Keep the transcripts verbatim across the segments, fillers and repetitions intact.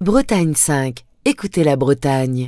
Bretagne cinq. Écoutez la Bretagne.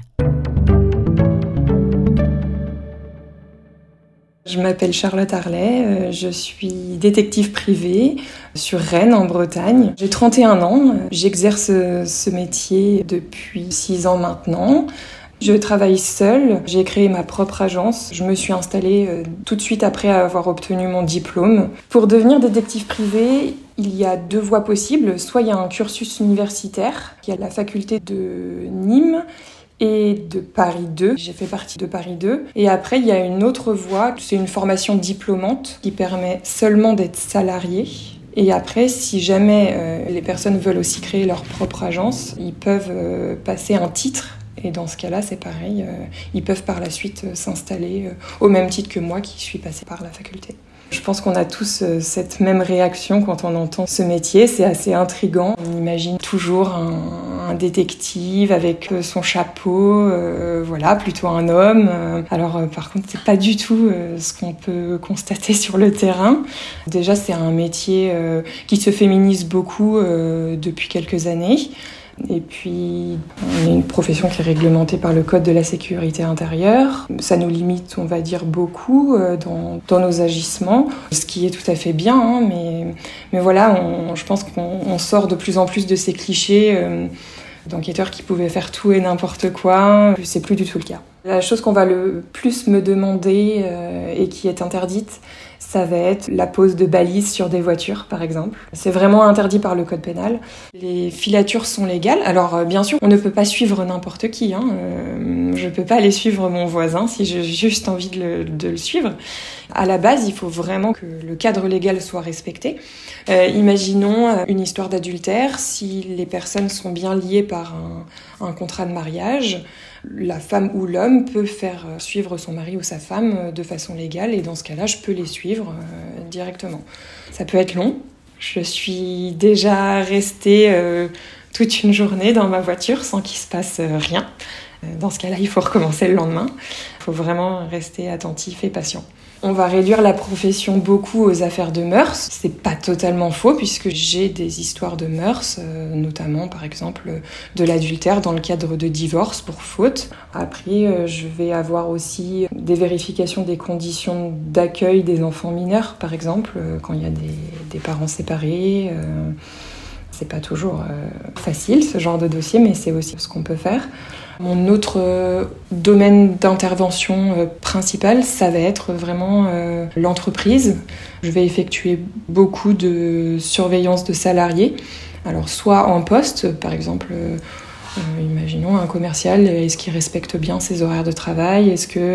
Je m'appelle Charlotte Harlet, je suis détective privée sur Rennes en Bretagne. J'ai trente et un ans, j'exerce ce métier depuis six ans maintenant. Je travaille seule, j'ai créé ma propre agence. Je me suis installée tout de suite après avoir obtenu mon diplôme. Pour devenir détective privé, il y a deux voies possibles. Soit il y a un cursus universitaire, qui est à la faculté de Nîmes, et de Paris deux. J'ai fait partie de Paris deux. Et après, il y a une autre voie, c'est une formation diplômante qui permet seulement d'être salarié. Et après, si jamais euh, les personnes veulent aussi créer leur propre agence, ils peuvent euh, passer un titre. Et dans ce cas-là, c'est pareil, euh, ils peuvent par la suite euh, s'installer euh, au même titre que moi qui suis passée par la faculté. Je pense qu'on a tous euh, cette même réaction quand on entend ce métier, c'est assez intriguant. On imagine toujours un, un détective avec euh, son chapeau, euh, voilà, plutôt un homme. Euh, alors euh, par contre, c'est pas du tout euh, ce qu'on peut constater sur le terrain. Déjà, c'est un métier euh, qui se féminise beaucoup euh, depuis quelques années. Et puis, on est une profession qui est réglementée par le Code de la sécurité intérieure. Ça nous limite, on va dire, beaucoup dans, dans nos agissements, ce qui est tout à fait bien, hein, mais, mais voilà, on, je pense qu'on on sort de plus en plus de ces clichés euh, d'enquêteurs qui pouvaient faire tout et n'importe quoi. C'est plus du tout le cas. La chose qu'on va le plus me demander euh, et qui est interdite, ça va être la pose de balises sur des voitures, par exemple. C'est vraiment interdit par le code pénal. Les filatures sont légales. Alors, euh, bien sûr, on ne peut pas suivre n'importe qui. Hein. Euh, je ne peux pas aller suivre mon voisin si j'ai juste envie de le, de le suivre. À la base, il faut vraiment que le cadre légal soit respecté. Euh, imaginons une histoire d'adultère. Si les personnes sont bien liées par un, un contrat de mariage, la femme ou l'homme peut faire suivre son mari ou sa femme de façon légale et dans ce cas-là, je peux les suivre euh, directement. Ça peut être long. Je suis déjà restée euh, toute une journée dans ma voiture sans qu'il se passe rien. Dans ce cas-là, il faut recommencer le lendemain. Il faut vraiment rester attentif et patient. On va réduire la profession beaucoup aux affaires de mœurs. C'est pas totalement faux puisque j'ai des histoires de mœurs, euh, notamment par exemple de l'adultère dans le cadre de divorce pour faute. Après, euh, je vais avoir aussi des vérifications des conditions d'accueil des enfants mineurs, par exemple, euh, quand il y a des, des parents séparés. Euh, c'est pas toujours euh, facile ce genre de dossier, mais c'est aussi ce qu'on peut faire. Mon autre euh, domaine d'intervention euh, principal, ça va être vraiment euh, l'entreprise. Je vais effectuer beaucoup de surveillance de salariés. Alors soit en poste, par exemple, euh, euh, imaginons un commercial, est-ce qu'il respecte bien ses horaires de travail ? Est-ce qu'il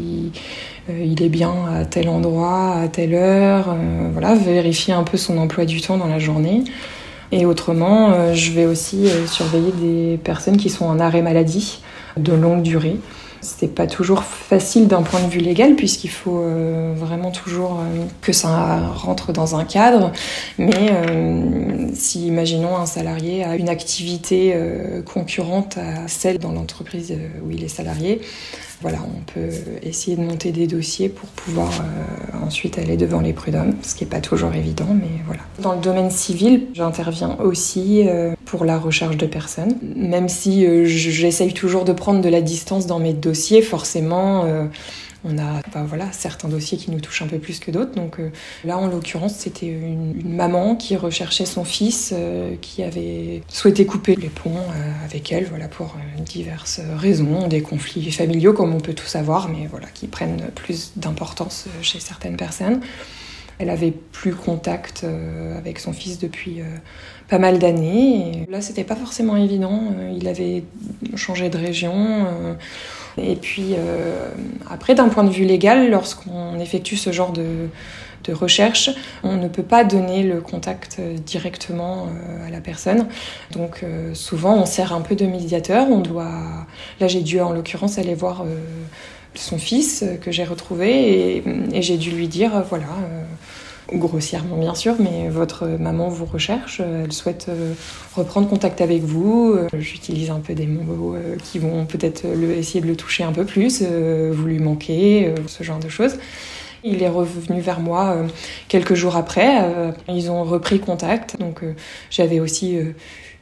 euh, il est bien à tel endroit, à telle heure ? euh, Voilà, vérifier un peu son emploi du temps dans la journée. Et autrement, euh, je vais aussi euh, surveiller des personnes qui sont en arrêt maladie de longue durée. C'est pas toujours facile d'un point de vue légal puisqu'il faut euh, vraiment toujours euh, que ça rentre dans un cadre. Mais euh, si, imaginons, un salarié a une activité euh, concurrente à celle dans l'entreprise où il est salarié, voilà, on peut essayer de monter des dossiers pour pouvoir euh, ensuite aller devant les prud'hommes, ce qui n'est pas toujours évident, mais voilà. Dans le domaine civil, j'interviens aussi euh, pour la recherche de personnes. Même si euh, j'essaye toujours de prendre de la distance dans mes dossiers, forcément, euh, on a bah, voilà, certains dossiers qui nous touchent un peu plus que d'autres. Donc euh, là, en l'occurrence, c'était une, une maman qui recherchait son fils, euh, qui avait souhaité couper les ponts euh, avec elle, voilà, pour euh, diverses raisons, des conflits familiaux, comme on peut tous avoir, mais voilà, qui prennent plus d'importance chez certaines personnes. Elle avait plus contact euh, avec son fils depuis euh, pas mal d'années. Et là, c'était pas forcément évident. Il avait changé de région. Euh, et puis, euh, après, d'un point de vue légal, lorsqu'on effectue ce genre de, de recherche, on ne peut pas donner le contact directement euh, à la personne. Donc, euh, souvent, on sert un peu de médiateur. On doit... Là, j'ai dû, en l'occurrence, aller voir euh, son fils que j'ai retrouvé et, et j'ai dû lui dire, voilà... Euh, grossièrement bien sûr, mais votre maman vous recherche, elle souhaite euh, reprendre contact avec vous. Euh, j'utilise un peu des mots euh, qui vont peut-être le, essayer de le toucher un peu plus, euh, vous lui manquez, euh, ce genre de choses. Il est revenu vers moi euh, quelques jours après, euh, ils ont repris contact, donc euh, j'avais aussi euh,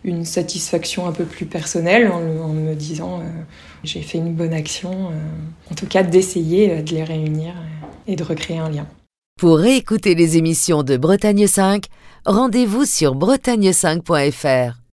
une satisfaction un peu plus personnelle en, en me disant euh, j'ai fait une bonne action, euh, en tout cas d'essayer de les réunir et de recréer un lien. Pour réécouter les émissions de Bretagne cinq, rendez-vous sur bretagne cinq point f r.